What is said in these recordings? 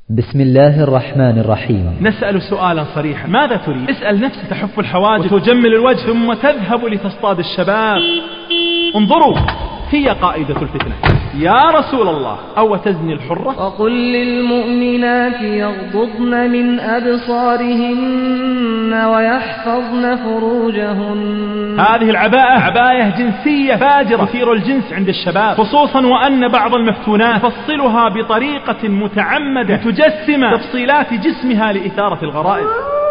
بسم الله الرحمن الرحيم. نسأل سؤالا صريحا: ماذا تريد؟ اسأل نفسك تحف الحواجب وتجمل الوجه ثم تذهب لتصطاد الشباب. انظروا، هي قائدة الفتنة يا رسول الله، أو تزني الحرة؟ وقل للمؤمنات يغضضن من أبصارهن ويحفظن فروجهن. هذه العباءة عباية جنسية فاجرة تثير الجنس عند الشباب، خصوصا وأن بعض المفتونات تفصلها بطريقة متعمدة لتجسم تفصيلات جسمها لإثارة الغرائز.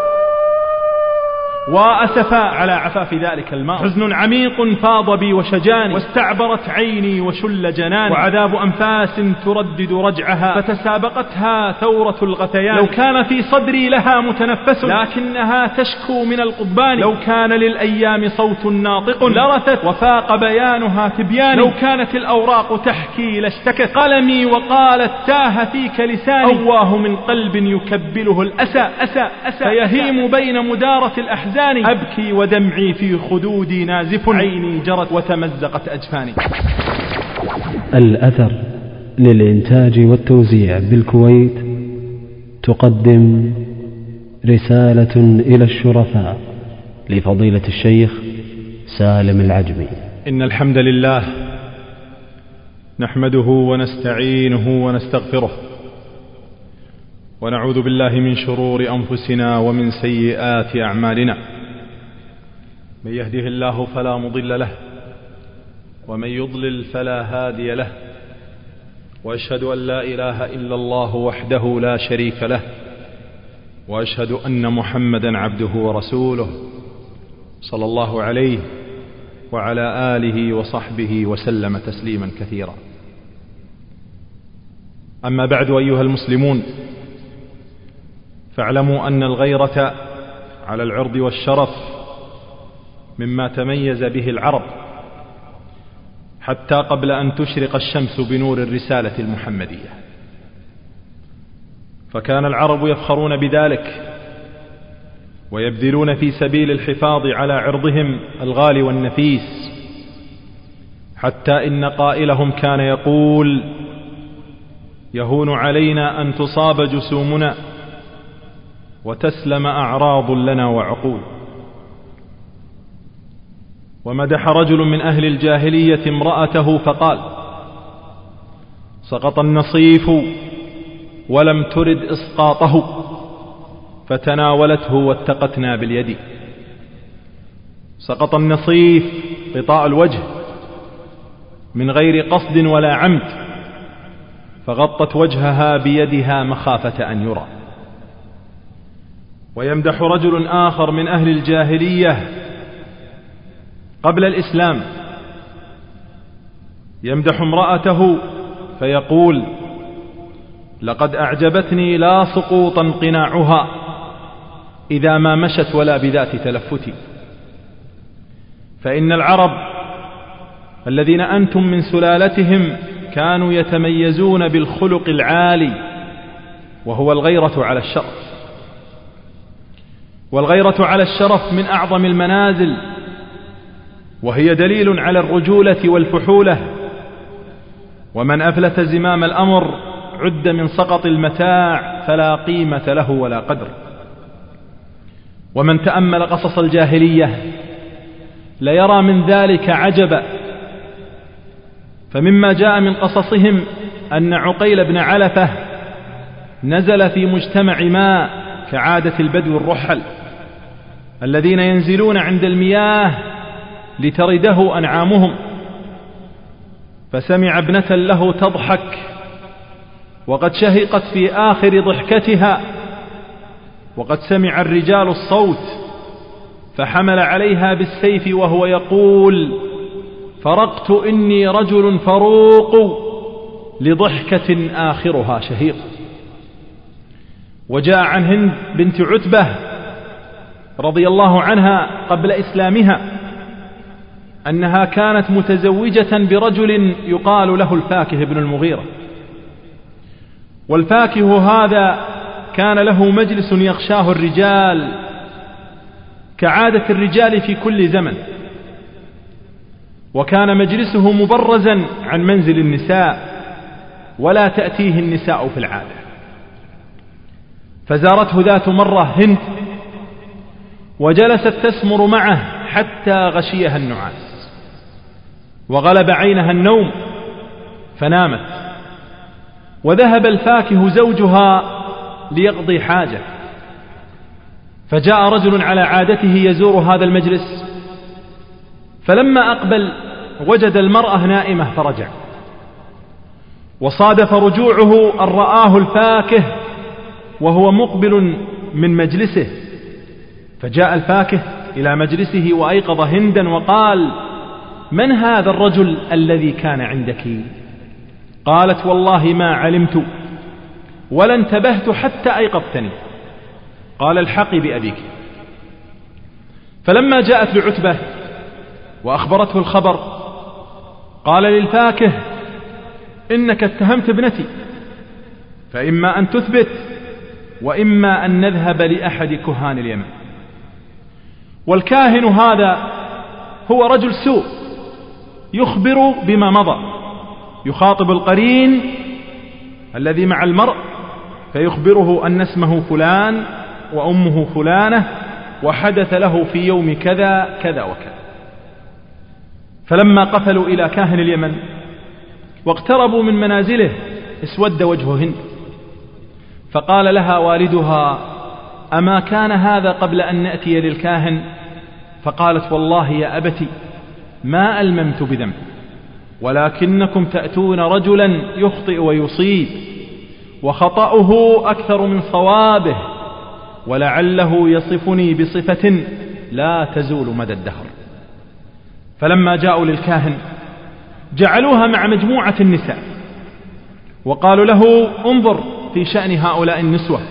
وأسفا على عفاف ذلك الماء، حزن عميق فاض بي وشجاني، واستعبرت عيني وشل جناني، وعذاب أنفاس تردد رجعها فتسابقتها ثورة الغثيان. لو كان في صدري لها متنفس لكنها تشكو من القضبان، لو كان للأيام صوت ناطق لرثت وفاق بيانها تبيان، لو كانت الأوراق تحكي لاشتكت قلمي وقالت تاه فيك لساني، أواه من قلب يكبله الأسى أسى أسى فيهيم بين مدارة الأحزان، أبكي ودمعي في خدودي نازف، عيني جرت وتمزقت أجفاني. الأثر للإنتاج والتوزيع بالكويت تقدم رسالة إلى الشرفاء لفضيلة الشيخ سالم العجمي. إن الحمد لله نحمده ونستعينه ونستغفره، ونعوذ بالله من شرور أنفسنا ومن سيئات أعمالنا. من يهده الله فلا مضل له، ومن يضلل فلا هادي له، وأشهد أن لا إله إلا الله وحده لا شريك له، وأشهد أن محمدا عبده ورسوله صلى الله عليه وعلى آله وصحبه وسلم تسليما كثيرا. أما بعد، أيها المسلمون، فاعلموا أن الغيرة على العرض والشرف مما تميز به العرب حتى قبل أن تشرق الشمس بنور الرسالة المحمدية، فكان العرب يفخرون بذلك ويبذلون في سبيل الحفاظ على عرضهم الغالي والنفيس، حتى إن قائلهم كان يقول: يهون علينا أن تصاب جسومنا وتسلم أعراض لنا وعقول. ومدح رجل من أهل الجاهلية امرأته فقال: سقط النصيف ولم ترد إسقاطه فتناولته واتقتنا باليد. سقط النصيف غطاء الوجه من غير قصد ولا عمد، فغطت وجهها بيدها مخافة أن يرى. ويمدح رجل آخر من أهل الجاهلية قبل الإسلام، يمدح امرأته فيقول: لقد أعجبتني لا سقوطا قناعها إذا ما مشت ولا بذات تلفت. فإن العرب الذين أنتم من سلالتهم كانوا يتميزون بالخلق العالي، وهو الغيرة على الشرف. والغيرة على الشرف من أعظم المنازل، وهي دليل على الرجولة والفحولة. ومن أفلت زمام الأمر عد من سقط المتاع فلا قيمة له ولا قدر. ومن تأمل قصص الجاهلية ليرى من ذلك عجبا. فمما جاء من قصصهم أن عقيل بن علفة نزل في مجتمع ماء كعادة البدو الرحل الذين ينزلون عند المياه لترده أنعامهم، فسمع ابنة له تضحك وقد شهقت في آخر ضحكتها، وقد سمع الرجال الصوت، فحمل عليها بالسيف وهو يقول: فرقت إني رجل فروق لضحكة آخرها شهيق. وجاء عن هند بنت عتبة رضي الله عنها قبل إسلامها أنها كانت متزوجة برجل يقال له الفاكه بن المغيرة، والفاكه هذا كان له مجلس يغشاه الرجال كعادة الرجال في كل زمن، وكان مجلسه مبرزا عن منزل النساء ولا تأتيه النساء في العادة. فزارته ذات مرة هند وجلست تسمر معه حتى غشيها النعاس وغلب عينها النوم فنامت، وذهب الفاكه زوجها ليقضي حاجة، فجاء رجل على عادته يزور هذا المجلس، فلما أقبل وجد المرأة نائمة فرجع، وصادف رجوعه أن رآه الفاكه وهو مقبل من مجلسه، فجاء الفاكه إلى مجلسه وأيقظ هندا وقال: من هذا الرجل الذي كان عندك؟ قالت: والله ما علمت ولا انتبهت حتى أيقظتني. قال: الحقي بأبيك. فلما جاءت لعتبة وأخبرته الخبر قال للفاكه: إنك اتهمت ابنتي، فإما أن تثبت وإما أن نذهب لأحد كهان اليمن. والكاهن هذا هو رجل سوء يخبر بما مضى، يخاطب القرين الذي مع المرء فيخبره أن اسمه فلان وأمه فلانة وحدث له في يوم كذا كذا وكذا. فلما قفلوا إلى كاهن اليمن واقتربوا من منازله اسود وجه هند، فقال لها والدها: أما كان هذا قبل أن نأتي للكاهن؟ فقالت: والله يا أبتي ما ألممت بذنب، ولكنكم تأتون رجلا يخطئ ويصيب، وخطأه أكثر من صوابه، ولعله يصفني بصفة لا تزول مدى الدهر. فلما جاءوا للكاهن جعلوها مع مجموعة النساء وقالوا له: انظر في شأن هؤلاء النسوة،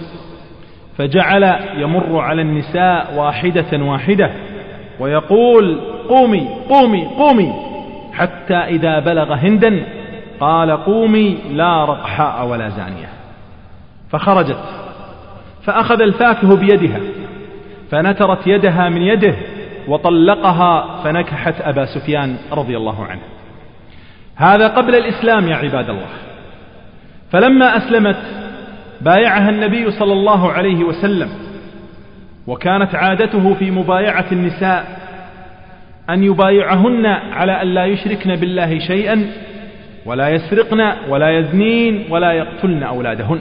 فجعل يمر على النساء واحدة واحدة ويقول: قومي قومي قومي، حتى إذا بلغ هندا قال: قومي لا رقحاء ولا زانية. فخرجت فأخذ الفاكه بيدها فنترت يدها من يده وطلقها فنكحت أبا سفيان رضي الله عنه. هذا قبل الإسلام يا عباد الله. فلما أسلمت بايعها النبي صلى الله عليه وسلم، وكانت عادته في مبايعة النساء أن يبايعهن على أن لا يشركن بالله شيئا ولا يسرقن ولا يزنين ولا يقتلن أولادهن.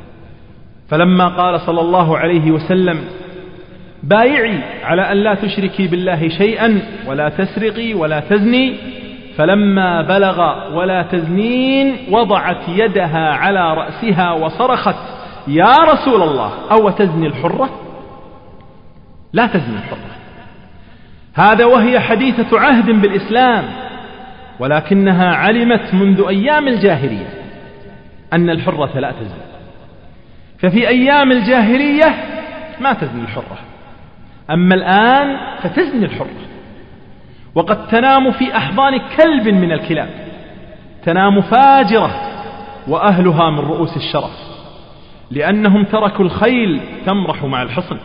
فلما قال صلى الله عليه وسلم: بايعي على أن لا تشركي بالله شيئا ولا تسرقي ولا تزني، فلما بلغ ولا تزنين وضعت يدها على رأسها وصرخت: يا رسول الله، أو تزني الحرة؟ لا تزني الحرة. هذا وهي حديثة عهد بالإسلام، ولكنها علمت منذ أيام الجاهلية أن الحرة لا تزني. ففي أيام الجاهلية ما تزني الحرة، أما الآن فتزني الحرة، وقد تنام في أحضان كلب من الكلاب، تنام فاجرة وأهلها من رؤوس الشرف، لأنهم تركوا الخيل تمرح مع الحصن.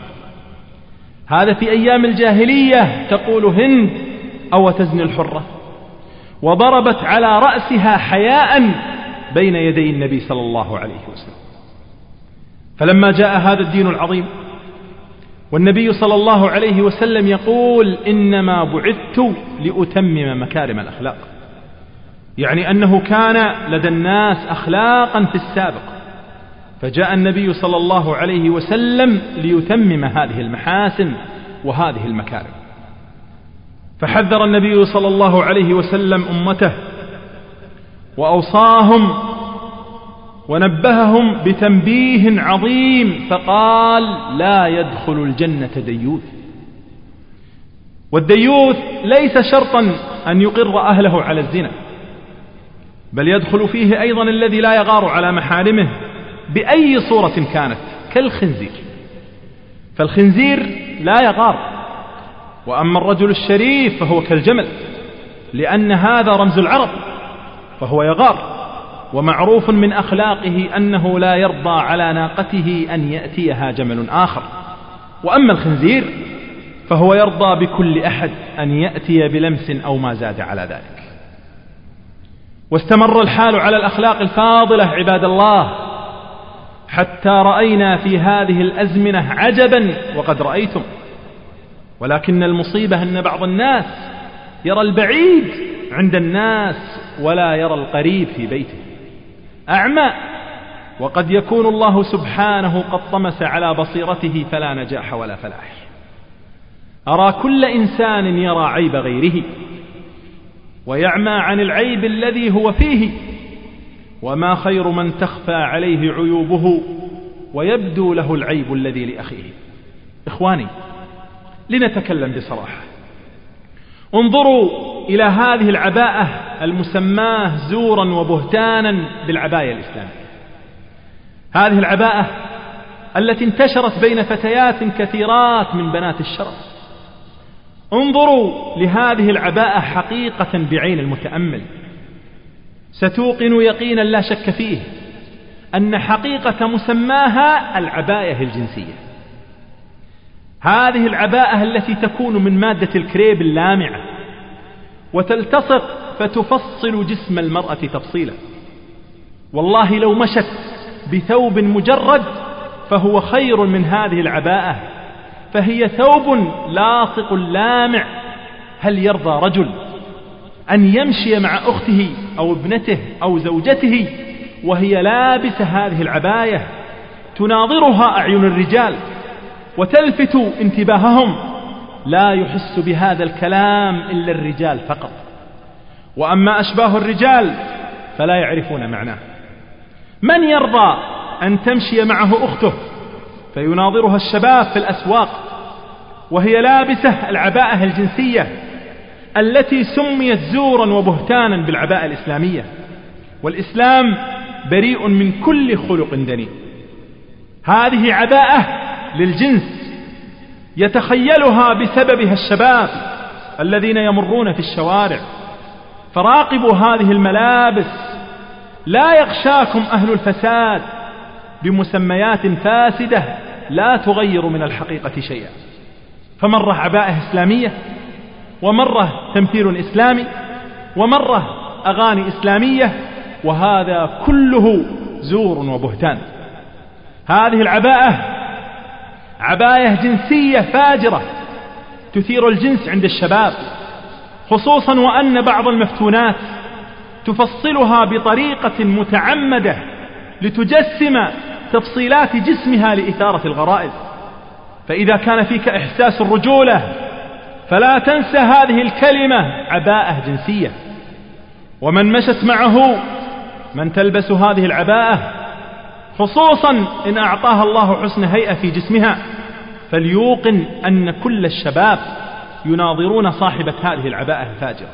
هذا في أيام الجاهلية تقول هند: أو تزني الحرة؟ وضربت على رأسها حياء بين يدي النبي صلى الله عليه وسلم. فلما جاء هذا الدين العظيم والنبي صلى الله عليه وسلم يقول: إنما بعثت لأتمم مكارم الأخلاق، يعني أنه كان لدى الناس أخلاقا في السابق، فجاء النبي صلى الله عليه وسلم ليتمم هذه المحاسن وهذه المكارم. فحذر النبي صلى الله عليه وسلم أمته وأوصاهم ونبههم بتنبيه عظيم، فقال: لا يدخل الجنة ديوث. والديوث ليس شرطا أن يقر أهله على الزنا، بل يدخل فيه أيضا الذي لا يغار على محارمه بأي صورة كانت، كالخنزير. فالخنزير لا يغار، وأما الرجل الشريف فهو كالجمل، لأن هذا رمز العرب، فهو يغار، ومعروف من أخلاقه أنه لا يرضى على ناقته أن يأتيها جمل آخر. وأما الخنزير فهو يرضى بكل أحد أن يأتي بلمس أو ما زاد على ذلك. واستمر الحال على الأخلاق الفاضلة عباد الله حتى رأينا في هذه الأزمنة عجبا وقد رأيتم. ولكن المصيبة أن بعض الناس يرى البعيد عند الناس ولا يرى القريب في بيته، أعمى، وقد يكون الله سبحانه قد طمس على بصيرته فلا نجاح ولا فلاح. أرى كل إنسان يرى عيب غيره ويعمى عن العيب الذي هو فيه، وما خير من تخفى عليه عيوبه ويبدو له العيب الذي لأخيه. إخواني، لنتكلم بصراحة. انظروا إلى هذه العباءة المسماه زورا وبهتانا بالعباية الإسلامية، هذه العباءة التي انتشرت بين فتيات كثيرات من بنات الشرف. انظروا لهذه العباءة حقيقة بعين المتأمل، ستوقن يقينا لا شك فيه أن حقيقة مسماها العباية الجنسية. هذه العباءة التي تكون من مادة الكريب اللامعة وتلتصق فتفصل جسم المرأة تفصيلا. والله لو مشت بثوب مجرد فهو خير من هذه العباءة، فهي ثوب لاصق لامع. هل يرضى رجل أن يمشي مع أخته أو ابنته أو زوجته وهي لابسة هذه العباية تناظرها أعين الرجال وتلفت انتباههم؟ لا يحس بهذا الكلام إلا الرجال فقط، وأما أشباه الرجال فلا يعرفون معناه. من يرضى أن تمشي معه أخته فيناظرها الشباب في الأسواق وهي لابسة العباءة الجنسية التي سميت زورا وبهتانا بالعباءة الإسلامية؟ والإسلام بريء من كل خلق دنيء. هذه عباءة للجنس يتخيلها بسببها الشباب الذين يمرون في الشوارع. فراقبوا هذه الملابس، لا يغشاكم أهل الفساد بمسميات فاسدة لا تغير من الحقيقة شيئا. فمرة عباءة إسلامية، ومرة تمثيل إسلامي، ومرة أغاني إسلامية، وهذا كله زور وبهتان. هذه العباءة عباية جنسية فاجرة تثير الجنس عند الشباب، خصوصا وأن بعض المفتونات تفصلها بطريقة متعمدة لتجسم تفصيلات جسمها لإثارة الغرائز. فإذا كان فيك إحساس الرجولة فلا تنسى هذه الكلمة عباءة جنسية. ومن مشت معه من تلبس هذه العباءة، خصوصا إن أعطاها الله حسن هيئة في جسمها، فليوقن أن كل الشباب يناظرون صاحبة هذه العباءة الفاجرة.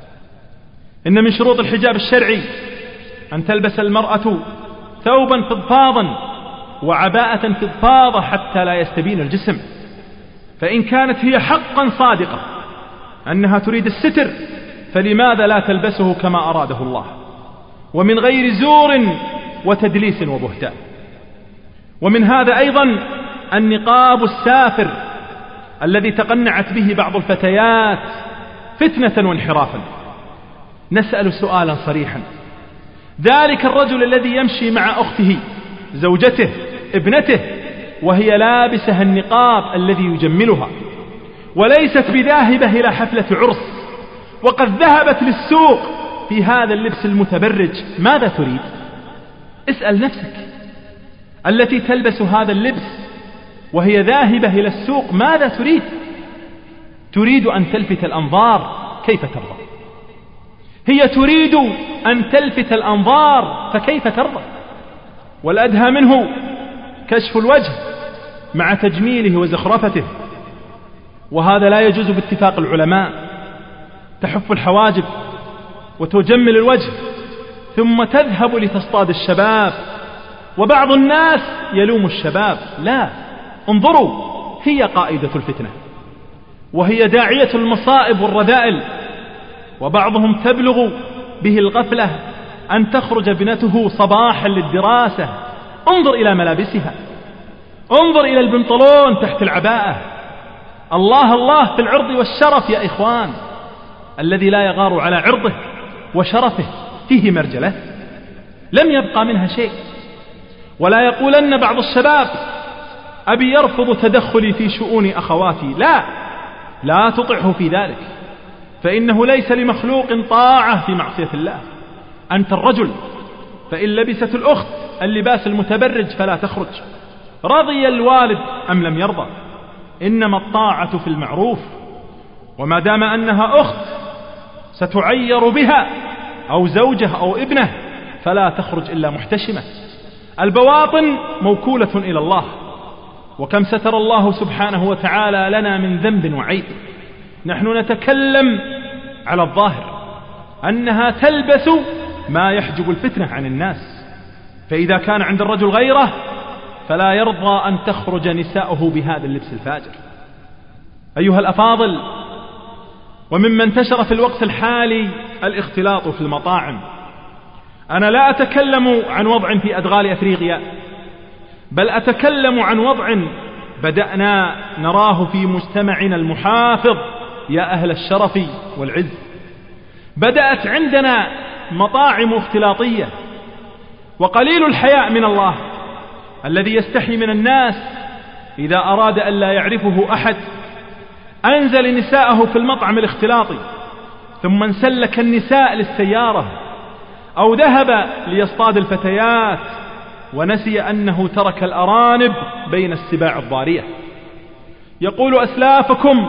إن من شروط الحجاب الشرعي أن تلبس المرأة ثوبا فضفاضا وعباءة فضفاضة حتى لا يستبين الجسم. فإن كانت هي حقا صادقة أنها تريد الستر فلماذا لا تلبسه كما أراده الله ومن غير زور وتدليس وبهتان؟ ومن هذا أيضا النقاب السافر الذي تقنعت به بعض الفتيات فتنة وانحرافا. نسأل سؤالا صريحا: ذلك الرجل الذي يمشي مع أخته، زوجته، ابنته، وهي لابسة النقاب الذي يجملها وليست بذاهبة إلى حفلة عرس وقد ذهبت للسوق في هذا اللبس المتبرج، ماذا تريد؟ اسأل نفسك. التي تلبس هذا اللبس وهي ذاهبة إلى السوق ماذا تريد؟ تريد أن تلفت الأنظار، كيف ترضى؟ هي تريد أن تلفت الأنظار فكيف ترضى؟ والأدهى منه كشف الوجه مع تجميله وزخرفته، وهذا لا يجوز باتفاق العلماء. تحف الحواجب وتجمل الوجه ثم تذهب لتصطاد الشباب، وبعض الناس يلوم الشباب. لا، انظروا، هي قائدة الفتنة وهي داعية المصائب والرذائل، وبعضهم تبلغ به الغفلة أن تخرج ابنته صباحا للدراسة. انظر إلى ملابسها، انظر إلى البنطلون تحت العباءة. الله الله في العرض والشرف يا إخوان. الذي لا يغار على عرضه وشرفه فيه مرجلة، لم يبقى منها شيء. ولا يقولن بعض الشباب أبي يرفض تدخلي في شؤون أخواتي. لا تطعه في ذلك، فإنه ليس لمخلوق طاعة في معصية الله. أنت الرجل، فإن لبست الأخت اللباس المتبرج فلا تخرج، رضي الوالد أم لم يرضى، إنما الطاعة في المعروف. وما دام أنها أخت ستعير بها أو زوجه أو ابنه فلا تخرج إلا محتشمة. البواطن موكولة إلى الله، وكم ستر الله سبحانه وتعالى لنا من ذنب وعيب. نحن نتكلم على الظاهر أنها تلبس ما يحجب الفتنة عن الناس، فإذا كان عند الرجل غيره فلا يرضى أن تخرج نساؤه بهذا اللبس الفاجر. أيها الأفاضل، ومما انتشر في الوقت الحالي الاختلاط في المطاعم. أنا لا أتكلم عن وضع في أدغال أفريقيا، بل أتكلم عن وضع بدأنا نراه في مجتمعنا المحافظ يا أهل الشرف والعز. بدأت عندنا مطاعم اختلاطية، وقليل الحياء من الله الذي يستحي من الناس إذا أراد أن لا يعرفه أحد أنزل نساءه في المطعم الاختلاطي، ثم انسلك النساء للسيارة، أو ذهب ليصطاد الفتيات ونسي أنه ترك الأرانب بين السباع الضارية. يقول أسلافكم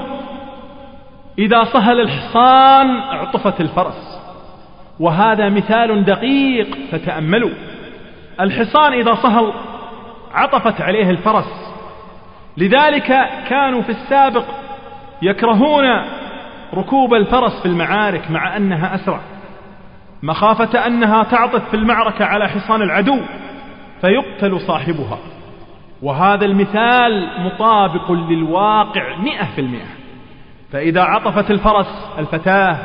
إذا صهل الحصان اعطفت الفرس، وهذا مثال دقيق فتأملوا. الحصان إذا صهل عطفت عليه الفرس، لذلك كانوا في السابق يكرهون ركوب الفرس في المعارك مع أنها أسرع، مخافة أنها تعطف في المعركة على حصان العدو فيقتل صاحبها. وهذا المثال مطابق للواقع 100%. فإذا عطفت الفرس الفتاة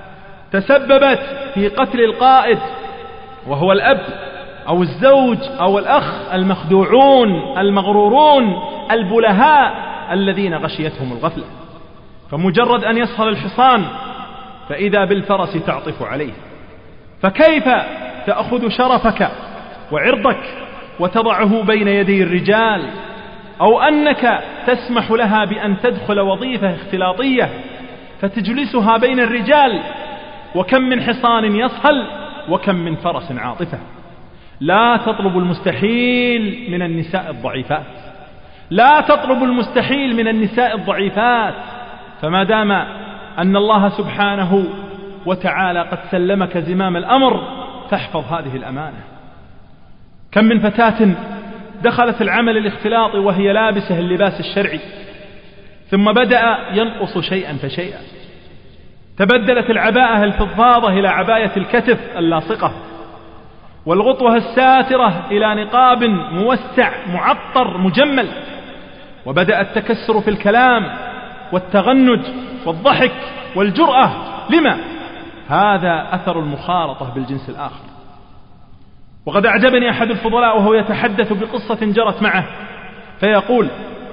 تسببت في قتل القائد، وهو الأب أو الزوج أو الأخ المخدوعون المغرورون البلهاء الذين غشيتهم الغفلة. فمجرد أن يصهل الحصان فإذا بالفرس تعطف عليه. فكيف تأخذ شرفك وعرضك وتضعه بين يدي الرجال، أو أنك تسمح لها بأن تدخل وظيفة اختلاطية فتجلسها بين الرجال؟ وكم من حصان يصهل وكم من فرس عاطفة. لا تطلب المستحيل من النساء الضعيفات، لا تطلب المستحيل من النساء الضعيفات. فما دام أن الله سبحانه وتعالى قد سلمك زمام الأمر فاحفظ هذه الأمانة. كم من فتاة دخلت العمل الاختلاطي وهي لابسة اللباس الشرعي، ثم بدأ ينقص شيئا فشيئا، تبدلت العباءة الفضفاضة إلى عباية الكتف اللاصقة، والغطوة الساترة إلى نقاب موسع معطر مجمل، وبدأ التكسر في الكلام والتغنج والضحك والجرأة. لما؟ هذا أثر المخالطة بالجنس الآخر. وقد أعجبني أحد الفضلاء وهو يتحدث بقصة جرت معه، فيقول: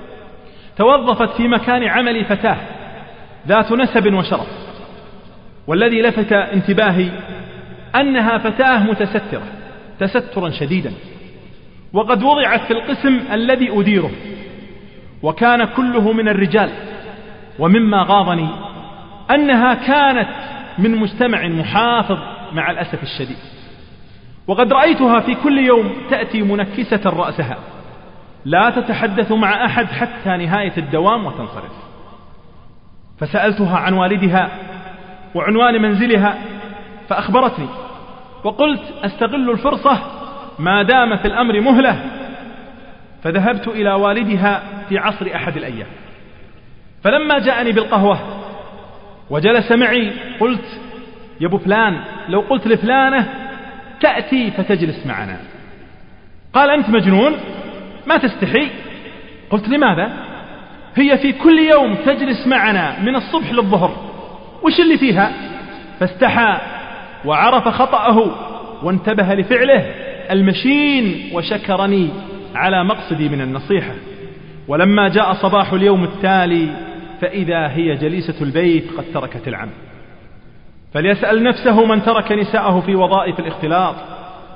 توظفت في مكان عملي فتاة ذات نسب وشرف، والذي لفت انتباهي أنها فتاة متسترة تسترا شديدا، وقد وضعت في القسم الذي أديره، وكان كله من الرجال. ومما غاضني أنها كانت من مجتمع محافظ مع الأسف الشديد، وقد رأيتها في كل يوم تأتي منكسة رأسها لا تتحدث مع أحد حتى نهاية الدوام وتنصرف. فسألتها عن والدها وعنوان منزلها فأخبرتني، وقلت أستغل الفرصة ما دام في الأمر مهلة، فذهبت إلى والدها في عصر أحد الأيام. فلما جاءني بالقهوة وجلس معي قلت: يا ابو فلان، لو قلت لفلانة تأتي فتجلس معنا. قال: أنت مجنون؟ ما تستحي؟ قلت: لماذا؟ هي في كل يوم تجلس معنا من الصبح للظهر، وش اللي فيها؟ فاستحى وعرف خطأه وانتبه لفعله المشين، وشكرني على مقصدي من النصيحة. ولما جاء صباح اليوم التالي فإذا هي جليسة البيت قد تركت العمل. فليسأل نفسه من ترك نساءه في وظائف الاختلاط،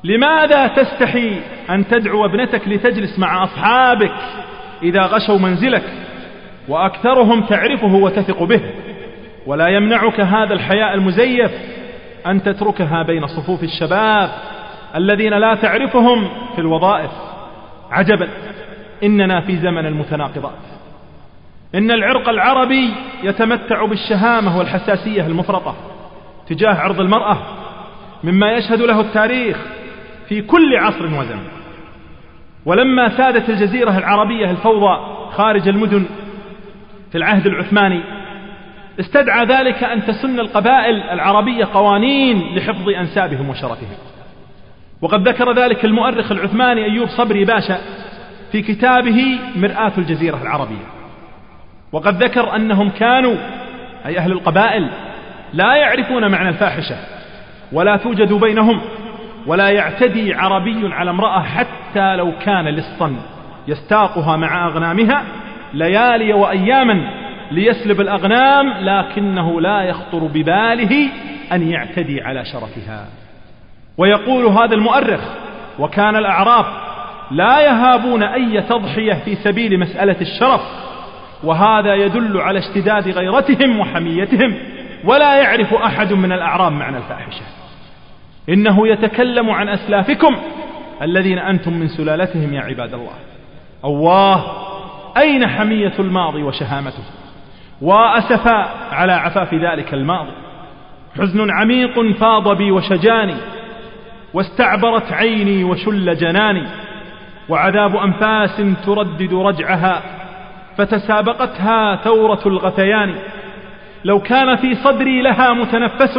لماذا تستحي أن تدعو ابنتك لتجلس مع أصحابك إذا غشوا منزلك وأكثرهم تعرفه وتثق به؟ ولا يمنعك هذا الحياء المزيف أن تتركها بين صفوف الشباب الذين لا تعرفهم في الوظائف. عجبا، إننا في زمن المتناقضات. إن العرق العربي يتمتع بالشهامة والحساسية المفرطة تجاه عرض المرأة مما يشهد له التاريخ في كل عصر وزمن. ولما سادت الجزيرة العربية الفوضى خارج المدن في العهد العثماني استدعى ذلك أن تسن القبائل العربية قوانين لحفظ أنسابهم وشرفهم. وقد ذكر ذلك المؤرخ العثماني أيوب صبري باشا في كتابه مرآة الجزيرة العربية. وقد ذكر أنهم كانوا أي أهل القبائل لا يعرفون معنى الفاحشة ولا توجد بينهم، ولا يعتدي عربي على امرأة حتى لو كان لصا يستاقها مع أغنامها ليالي وأياما ليسلب الأغنام، لكنه لا يخطر بباله أن يعتدي على شرفها. ويقول هذا المؤرخ: وكان الأعراب لا يهابون أي تضحية في سبيل مسألة الشرف، وهذا يدل على اشتداد غيرتهم وحميتهم. ولا يعرف أحد من الأعراب معنى الفاحشة، إنه يتكلم عن أسلافكم الذين أنتم من سلالتهم يا عباد الله. أواه، أين حمية الماضي وشهامته؟ وأسفا على عفاف ذلك الماضي. حزن عميق فاض بي وشجاني، واستعبرت عيني وشل جناني، وعذاب أنفاس تردد رجعها فتسابقتها ثورة الغثيان. لو كان في صدري لها متنفس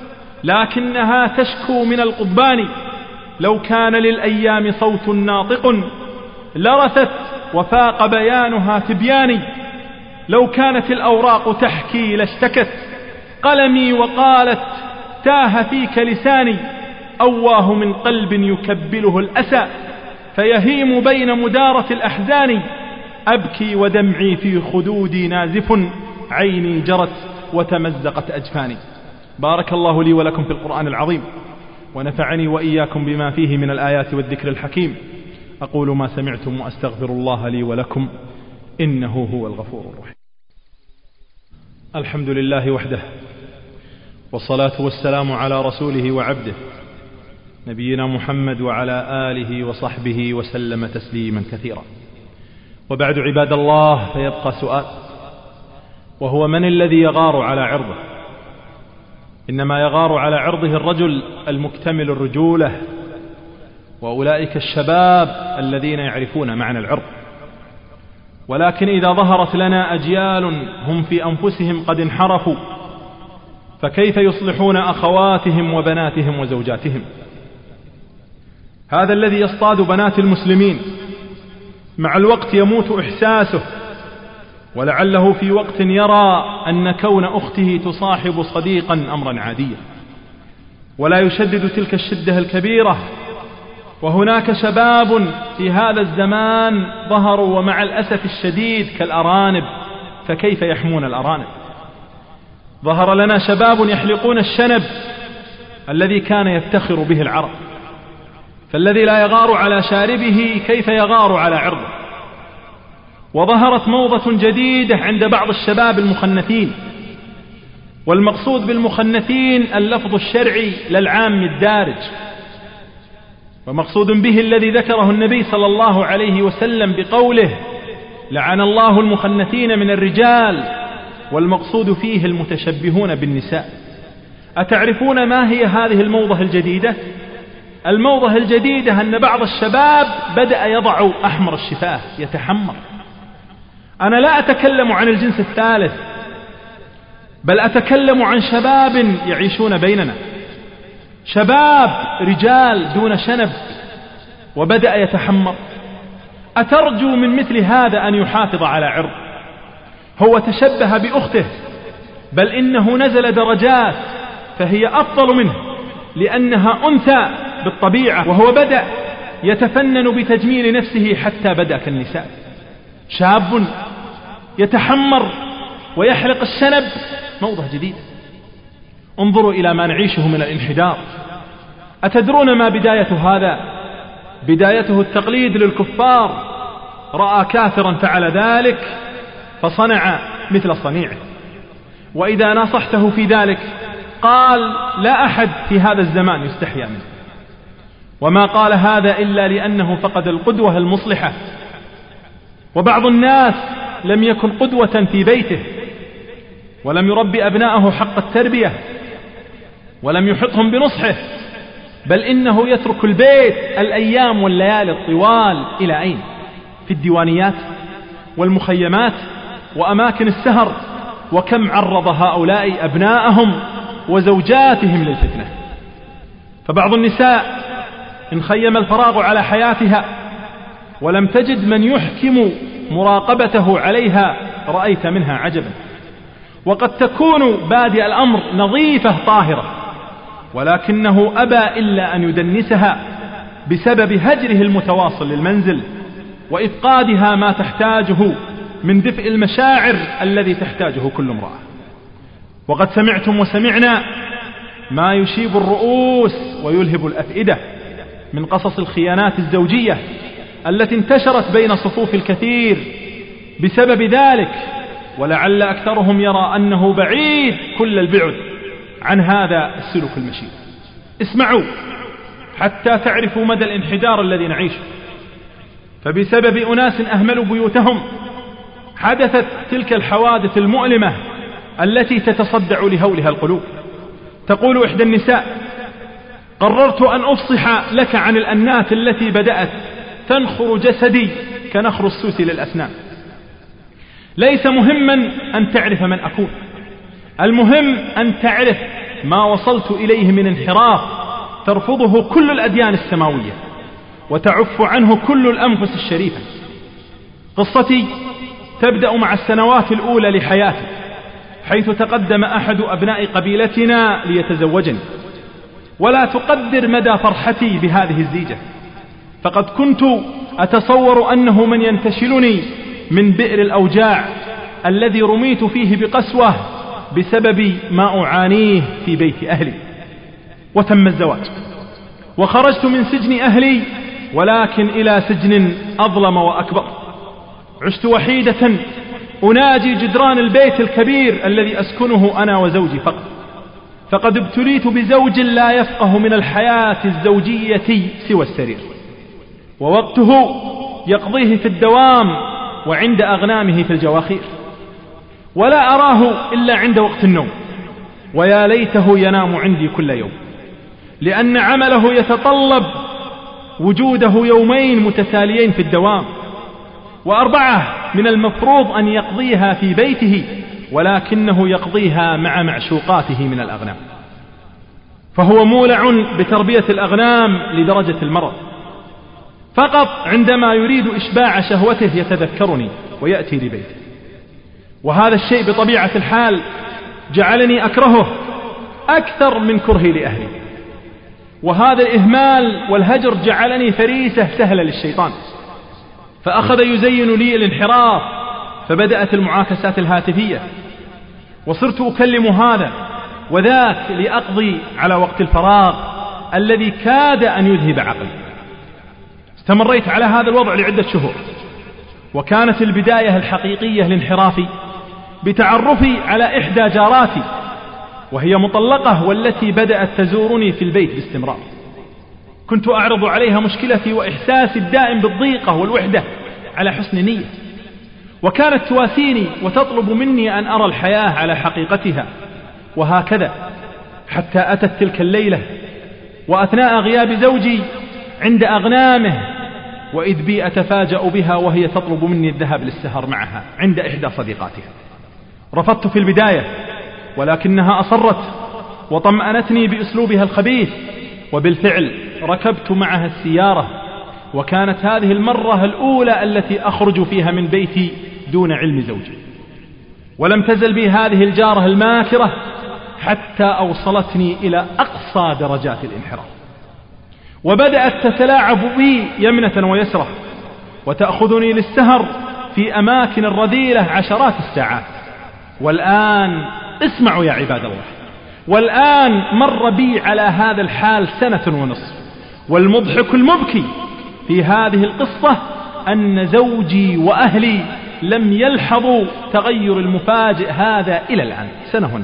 لكنها تشكو من القضبان. لو كان للأيام صوت ناطق لرثت وفاق بيانها تبياني. لو كانت الأوراق تحكي لاشتكت قلمي وقالت تاه فيك لساني. أواه من قلب يكبله الأسى فيهيم بين مدارة الأحزان. أبكي ودمعي في خدودي نازف، عيني جرت وتمزقت أجفاني. بارك الله لي ولكم في القرآن العظيم، ونفعني وإياكم بما فيه من الآيات والذكر الحكيم. أقول ما سمعتم وأستغفر الله لي ولكم، إنه هو الغفور الرحيم. الحمد لله وحده، والصلاة والسلام على رسوله وعبده نبينا محمد وعلى آله وصحبه وسلم تسليما كثيرا. وبعد عباد الله، فيبقى سؤال، وهو: من الذي يغار على عرضه؟ إنما يغار على عرضه الرجل المكتمل الرجولة، وأولئك الشباب الذين يعرفون معنى العرض. ولكن إذا ظهرت لنا أجيال هم في أنفسهم قد انحرفوا، فكيف يصلحون أخواتهم وبناتهم وزوجاتهم؟ هذا الذي يصطاد بنات المسلمين مع الوقت يموت إحساسه، ولعله في وقت يرى أن كون أخته تصاحب صديقا أمرا عاديا، ولا يشدد تلك الشدة الكبيرة. وهناك شباب في هذا الزمان ظهروا ومع الأسف الشديد كالأرانب، فكيف يحمون الأرانب؟ ظهر لنا شباب يحلقون الشنب الذي كان يفتخر به العرب، فالذي لا يغار على شاربه كيف يغار على عرضه؟ وظهرت موضة جديدة عند بعض الشباب المخنثين، والمقصود بالمخنثين اللفظ الشرعي للعام الدارج، ومقصود به الذي ذكره النبي صلى الله عليه وسلم بقوله: لعن الله المخنثين من الرجال، والمقصود فيه المتشبهون بالنساء. أتعرفون ما هي هذه الموضة الجديدة؟ الموضة الجديدة أن بعض الشباب بدأ يضع أحمر الشفاه، يتحمر. أنا لا أتكلم عن الجنس الثالث، بل أتكلم عن شباب يعيشون بيننا، شباب رجال دون شنب وبدأ يتحمر. أترجو من مثل هذا أن يحافظ على عرض؟ هو تشبه بأخته، بل إنه نزل درجات فهي أفضل منه لأنها أنثى بالطبيعة، وهو بدأ يتفنن بتجميل نفسه حتى بدأ كالنساء. شاب يتحمر ويحلق الشنب، موضة جديدة. انظروا إلى ما نعيشه من الانحدار، أتدرون ما بداية هذا؟ بدايته التقليد للكفار، رأى كافرا فعل ذلك فصنع مثل صنيعه، وإذا نصحته في ذلك قال لا أحد في هذا الزمان يستحيا منه، وما قال هذا إلا لأنه فقد القدوة المصلحة. وبعض الناس لم يكن قدوة في بيته، ولم يربي أبناءه حق التربية، ولم يحطهم بنصحه، بل إنه يترك البيت الأيام والليالي الطوال إلى أين؟ في الديوانيات والمخيمات وأماكن السهر. وكم عرض هؤلاء أبناءهم وزوجاتهم للفتنة. فبعض النساء إن خيم الفراغ على حياتها ولم تجد من يحكم مراقبته عليها رأيت منها عجبا، وقد تكون بادئ الأمر نظيفة طاهرة، ولكنه أبى إلا أن يدنسها بسبب هجره المتواصل للمنزل وإفقادها ما تحتاجه من دفء المشاعر الذي تحتاجه كل امرأة. وقد سمعتم وسمعنا ما يشيب الرؤوس ويلهب الأفئدة من قصص الخيانات الزوجية التي انتشرت بين صفوف الكثير بسبب ذلك، ولعل أكثرهم يرى أنه بعيد كل البعد عن هذا السلوك المشين. اسمعوا حتى تعرفوا مدى الانحدار الذي نعيشه. فبسبب أناس أهملوا بيوتهم حدثت تلك الحوادث المؤلمة التي تتصدع لهولها القلوب. تقول إحدى النساء: قررت أن أفصح لك عن الأنات التي بدأت تنخر جسدي كنخر السوس للأسنان. ليس مهما أن تعرف من أكون، المهم أن تعرف ما وصلت إليه من انحراف ترفضه كل الأديان السماوية وتعف عنه كل الأنفس الشريفة. قصتي تبدأ مع السنوات الأولى لحياتي، حيث تقدم أحد أبناء قبيلتنا ليتزوجني، ولا تقدر مدى فرحتي بهذه الزيجة، فقد كنت أتصور أنه من ينتشلني من بئر الأوجاع الذي رميت فيه بقسوة بسبب ما أعانيه في بيت أهلي. وتم الزواج، وخرجت من سجن أهلي ولكن إلى سجن أظلم وأكبر. عشت وحيدة أناجي جدران البيت الكبير الذي أسكنه أنا وزوجي فقط، فقد ابتليت بزوج لا يفقه من الحياة الزوجية سوى السرير، ووقته يقضيه في الدوام وعند أغنامه في الجواخير، ولا أراه إلا عند وقت النوم، ويا ليته ينام عندي كل يوم، لأن عمله يتطلب وجوده يومين متتاليين في الدوام، و4 من المفروض أن يقضيها في بيته، ولكنه يقضيها مع معشوقاته من الأغنام. فهو مولع بتربية الأغنام لدرجة المرض، فقط عندما يريد إشباع شهوته يتذكرني ويأتي لبيتي. وهذا الشيء بطبيعة الحال جعلني أكرهه أكثر من كرهي لأهلي، وهذا الإهمال والهجر جعلني فريسة سهلة للشيطان، فأخذ يزين لي الانحراف، فبدأت المعاكسات الهاتفية، وصرت أكلم هذا وذاك لأقضي على وقت الفراغ الذي كاد أن يذهب عقلي. استمريت على هذا الوضع لعدة شهور، وكانت البداية الحقيقية لانحرافي بتعرفي على إحدى جاراتي، وهي مطلقة والتي بدأت تزورني في البيت باستمرار. كنت أعرض عليها مشكلتي وإحساسي الدائم بالضيقة والوحدة على حسن نية، وكانت تواسيني وتطلب مني أن أرى الحياة على حقيقتها، وهكذا حتى أتت تلك الليلة وأثناء غياب زوجي عند أغنامه، وإذ بي أتفاجأ بها وهي تطلب مني الذهاب للسهر معها عند إحدى صديقاتها. رفضت في البداية، ولكنها أصرت وطمأنتني بأسلوبها الخبيث، وبالفعل ركبت معها السيارة، وكانت هذه المرة الأولى التي أخرج فيها من بيتي دون علم زوجي. ولم تزل بي هذه الجارة الماكرة حتى أوصلتني إلى أقصى درجات الانحراف، وبدأت تتلاعب بي يمنة ويسرة، وتأخذني للسهر في أماكن رذيلة عشرات الساعات. والآن اسمعوا يا عباد الله، والآن مر بي على هذا الحال 1.5 سنة. والمضحك المبكي في هذه القصة أن زوجي وأهلي لم يلحظوا تغير المفاجئ هذا إلى الآن. 1.5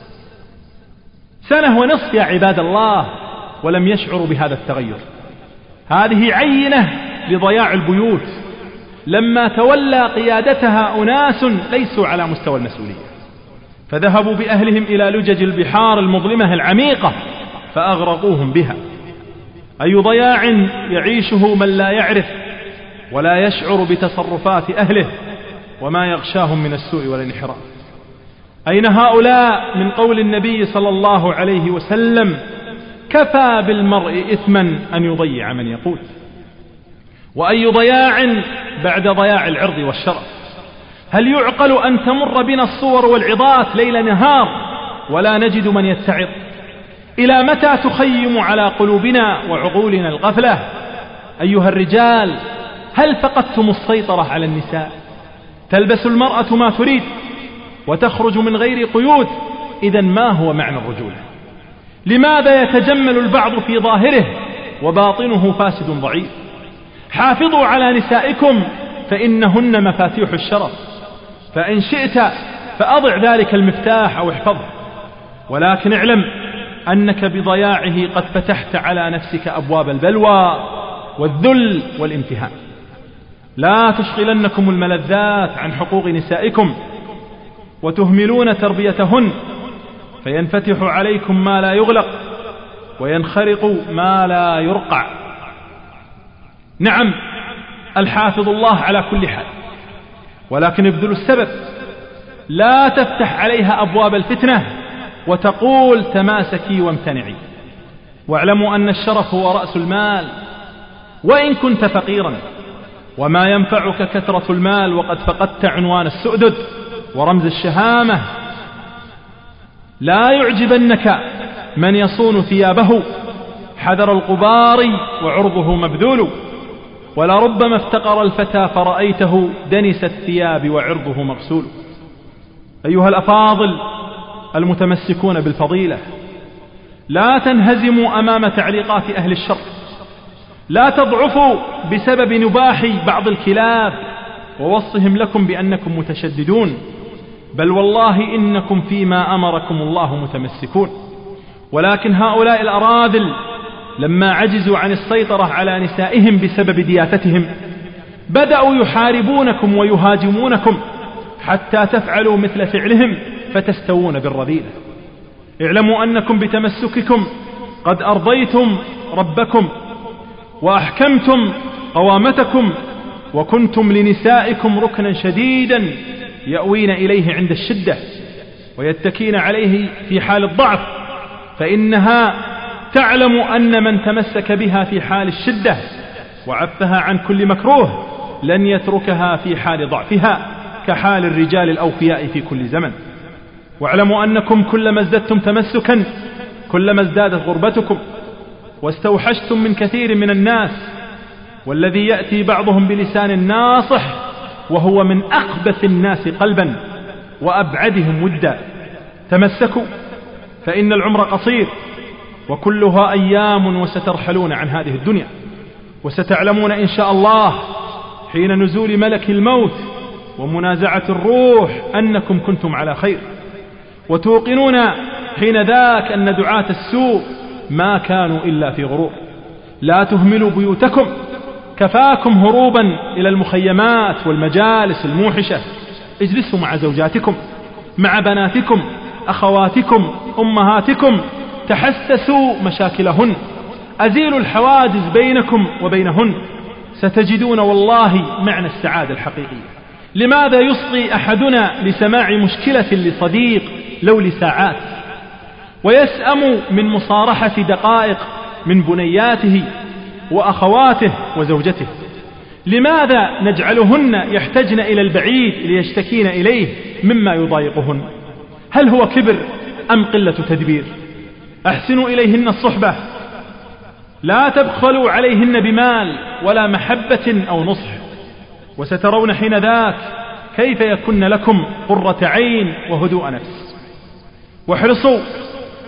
سنة يا عباد الله، ولم يشعروا بهذا التغير. هذه عينة لضياع البيوت لما تولى قيادتها أناس ليسوا على مستوى المسؤولية، فذهبوا بأهلهم إلى لجج البحار المظلمة العميقة فأغرقوهم بها. أي ضياع يعيشه من لا يعرف ولا يشعر بتصرفات أهله وما يغشاهم من السوء والانحراف. أين هؤلاء من قول النبي صلى الله عليه وسلم: كفى بالمرء إثما أن يضيع من يقول. وأي ضياع بعد ضياع العرض والشرف. هل يعقل أن تمر بنا الصور والعظات ليل نهار ولا نجد من يتعظ؟ إلى متى تخيم على قلوبنا وعقولنا الغفلة؟ أيها الرجال، هل فقدتم السيطرة على النساء؟ تلبس المرأة ما تريد وتخرج من غير قيود. إذن ما هو معنى الرجولة؟ لماذا يتجمل البعض في ظاهره وباطنه فاسد ضعيف؟ حافظوا على نسائكم فإنهن مفاتيح الشرف، فإن شئت فأضع ذلك المفتاح أو احفظه، ولكن اعلم أنك بضياعه قد فتحت على نفسك أبواب البلوى والذل والامتهان. لا تشغلنكم الملذات عن حقوق نسائكم وتهملون تربيتهن، فينفتح عليكم ما لا يغلق وينخرق ما لا يرقع. نعم، الحافظ الله على كل حال، ولكن ابذلوا السبب. لا تفتح عليها أبواب الفتنة وتقول تماسكي وامتنعي. واعلموا أن الشرف هو رأس المال وإن كنت فقيرا، وما ينفعك كثرة المال وقد فقدت عنوان السؤدد ورمز الشهامة. لا يعجبنك من يصون ثيابه حذر الغبار وعرضه مبذول، ولربما افتقر الفتى فرأيته دنس الثياب وعرضه مغسول. أيها الأفاضل المتمسكون بالفضيلة، لا تنهزموا أمام تعليقات أهل الشر، لا تضعفوا بسبب نباح بعض الكلاب ووصفهم لكم بأنكم متشددون، بل والله إنكم فيما أمركم الله متمسكون. ولكن هؤلاء الأراذل لما عجزوا عن السيطرة على نسائهم بسبب دياثتهم بدأوا يحاربونكم ويهاجمونكم حتى تفعلوا مثل فعلهم فتستوون بالرذيلة. اعلموا أنكم بتمسككم قد أرضيتم ربكم وأحكمتم قوامتكم، وكنتم لنسائكم ركنا شديدا يأوين إليه عند الشدة ويتكين عليه في حال الضعف، فإنها تعلم أن من تمسك بها في حال الشدة وعفها عن كل مكروه لن يتركها في حال ضعفها كحال الرجال الأوفياء في كل زمن. واعلموا أنكم كلما ازددتم تمسكا كلما ازدادت غربتكم واستوحشتم من كثير من الناس، والذي يأتي بعضهم بلسان ناصح وهو من أخبث الناس قلبا وأبعدهم ودا. تمسكوا فإن العمر قصير وكلها أيام، وسترحلون عن هذه الدنيا، وستعلمون إن شاء الله حين نزول ملك الموت ومنازعة الروح أنكم كنتم على خير، وتوقنون حين ذاك أن دعاة السوء ما كانوا إلا في غرور. لا تهملوا بيوتكم، كفاكم هروبا إلى المخيمات والمجالس الموحشة. اجلسوا مع زوجاتكم، مع بناتكم، أخواتكم، أمهاتكم، تحسسوا مشاكلهن، أزيلوا الحواجز بينكم وبينهن، ستجدون والله معنى السعادة الحقيقية. لماذا يصغي أحدنا لسماع مشكلة لصديق لو لساعات ويسأم من مصارحة دقائق من بنياته وأخواته وزوجته؟ لماذا نجعلهن يحتجن إلى البعيد ليشتكين إليه مما يضايقهن؟ هل هو كبر أم قلة تدبير؟ أحسنوا إليهن الصحبة، لا تبخلوا عليهن بمال ولا محبة أو نصح، وسترون حين ذاك كيف يكن لكم قرة عين وهدوء نفس. واحرصوا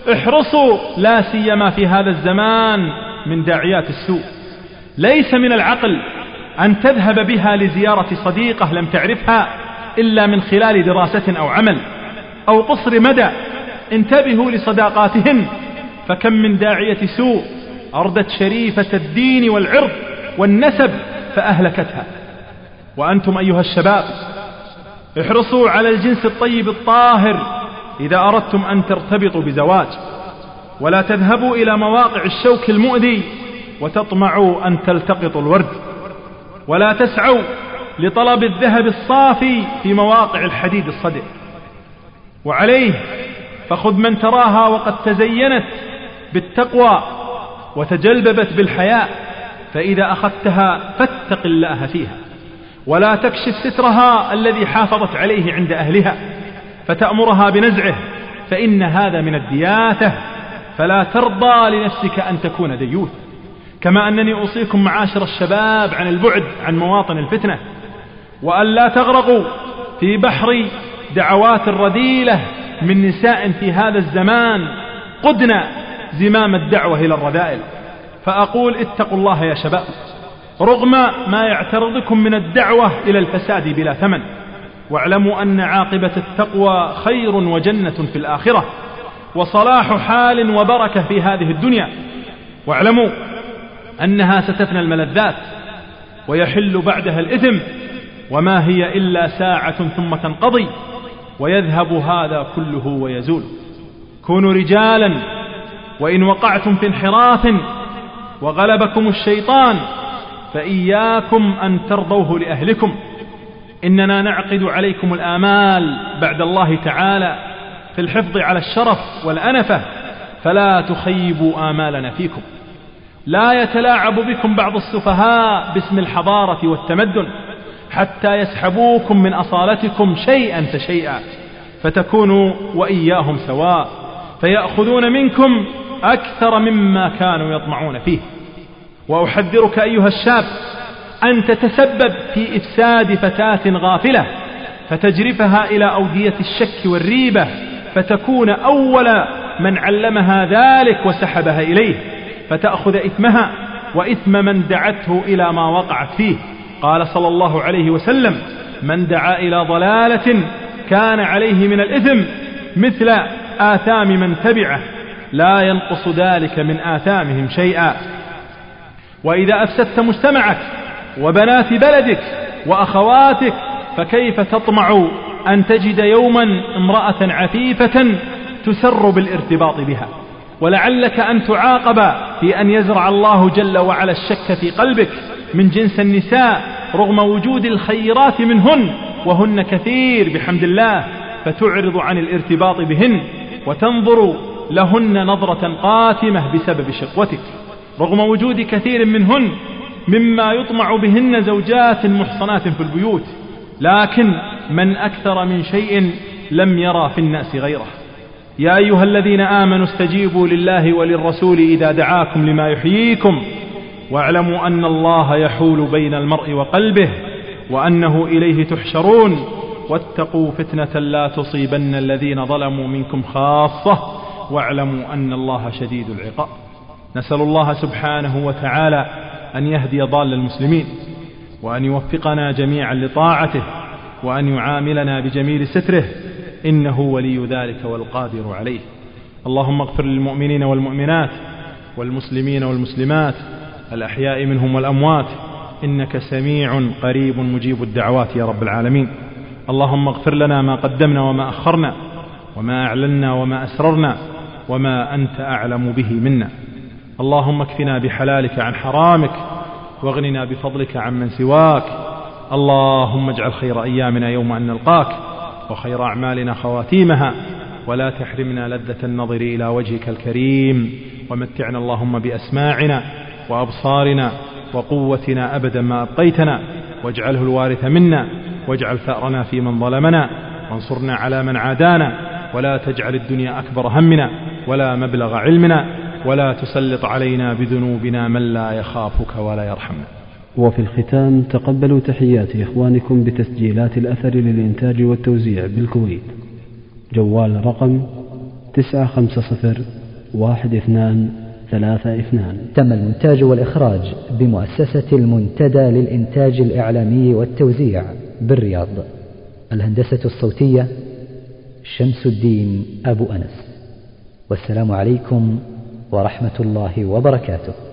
احرصوا لا سيما في هذا الزمان من داعيات السوء. ليس من العقل أن تذهب بها لزيارة صديقة لم تعرفها إلا من خلال دراسة أو عمل أو قصر مدى. انتبهوا لصداقاتهن، فكم من داعية سوء أردت شريفة الدين والعرض والنسب فأهلكتها. وأنتم أيها الشباب احرصوا على الجنس الطيب الطاهر إذا أردتم أن ترتبطوا بزواج، ولا تذهبوا إلى مواقع الشوك المؤذي وتطمعوا أن تلتقطوا الورد، ولا تسعوا لطلب الذهب الصافي في مواقع الحديد الصدئ. وعليه فخذ من تراها وقد تزينت بالتقوى وتجلببت بالحياء، فإذا أخذتها فاتق الله فيها، ولا تكشف سترها الذي حافظت عليه عند أهلها فتأمرها بنزعه، فإن هذا من الدياثة. فلا ترضى لنفسك أن تكون ديوث. كما أنني أوصيكم معاشر الشباب عن البعد عن مواطن الفتنة، وأن لا تغرقوا في بحر دعوات الرذيلة من نساء في هذا الزمان قدنا زمام الدعوة إلى الرذائل. فأقول اتقوا الله يا شباب، رغم ما يعترضكم من الدعوة إلى الفساد بلا ثمن، واعلموا أن عاقبة التقوى خير وجنة في الآخرة، وصلاح حال وبركة في هذه الدنيا. واعلموا أنها ستفنى الملذات ويحل بعدها الإثم، وما هي إلا ساعة ثم تنقضي ويذهب هذا كله ويزول. كونوا رجالا، وإن وقعتم في انحراف وغلبكم الشيطان فإياكم أن ترضوه لأهلكم. إننا نعقد عليكم الآمال بعد الله تعالى في الحفظ على الشرف والأنفة، فلا تخيبوا آمالنا فيكم. لا يتلاعب بكم بعض السفهاء باسم الحضارة والتمدن حتى يسحبوكم من أصالتكم شيئا فشيئا، فتكونوا وإياهم سواء، فيأخذون منكم أكثر مما كانوا يطمعون فيه. وأحذرك أيها الشاب أن تتسبب في إفساد فتاة غافلة فتجرفها إلى أودية الشك والريبة، فتكون أول من علمها ذلك وسحبها إليه، فتأخذ إثمها وإثم من دعته إلى ما وقعت فيه. قال صلى الله عليه وسلم: من دعا إلى ضلالة كان عليه من الإثم مثل آثام من تبعه، لا ينقص ذلك من آثامهم شيئا. وإذا أفسدت مجتمعك وبنات بلدك وأخواتك، فكيف تطمع أن تجد يوما امرأة عفيفة تسر بالارتباط بها؟ ولعلك أن تعاقب في أن يزرع الله جل وعلا الشك في قلبك من جنس النساء رغم وجود الخيرات منهن، وهن كثير بحمد الله، فتعرض عن الارتباط بهن وتنظر لهن نظرة قاتمة بسبب شقوتك، رغم وجود كثير منهن مما يطمع بهن زوجات محصنات في البيوت. لكن من أكثر من شيء لم يرى في الناس غيره. يا أيها الذين آمنوا استجيبوا لله وللرسول إذا دعاكم لما يحييكم، واعلموا أن الله يحول بين المرء وقلبه وأنه إليه تحشرون، واتقوا فتنة لا تصيبن الذين ظلموا منكم خاصة، واعلموا أن الله شديد العقاب. نسأل الله سبحانه وتعالى أن يهدي ضال المسلمين، وأن يوفقنا جميعا لطاعته، وأن يعاملنا بجميل ستره، إنه ولي ذلك والقادر عليه. اللهم اغفر للمؤمنين والمؤمنات والمسلمين والمسلمات الأحياء منهم والأموات، إنك سميع قريب مجيب الدعوات يا رب العالمين. اللهم اغفر لنا ما قدمنا وما أخرنا، وما أعلنا وما أسررنا، وما أنت أعلم به منا. اللهم اكفنا بحلالك عن حرامك، واغننا بفضلك عمن سواك. اللهم اجعل خير أيامنا يوم أن نلقاك، وخير أعمالنا خواتيمها، ولا تحرمنا لذة النظر إلى وجهك الكريم. ومتعنا اللهم بأسماعنا وأبصارنا وقوتنا أبدا ما أبقيتنا، واجعله الوارث منا، واجعل ثأرنا في من ظلمنا، وانصرنا على من عادانا، ولا تجعل الدنيا أكبر همنا ولا مبلغ علمنا، ولا تسلط علينا بذنوبنا من لا يخافك ولا يرحمنا. وفي الختام تقبلوا تحيات إخوانكم بتسجيلات الأثر للإنتاج والتوزيع بالكويت. جوال رقم 950 1232. تم المونتاج والإخراج بمؤسسة المنتدى للإنتاج الإعلامي والتوزيع بالرياض. الهندسة الصوتية شمس الدين أبو أنس. والسلام عليكم ورحمة الله وبركاته.